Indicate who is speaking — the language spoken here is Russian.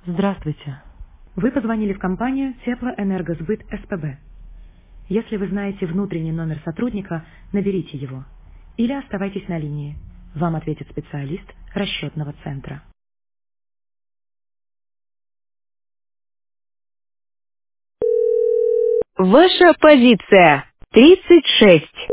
Speaker 1: Здравствуйте. Вы позвонили в компанию Теплоэнергосбыт СПБ. Если вы знаете внутренний номер сотрудника, наберите его. Или оставайтесь на линии. Вам ответит специалист расчетного центра.
Speaker 2: Ваша позиция 36.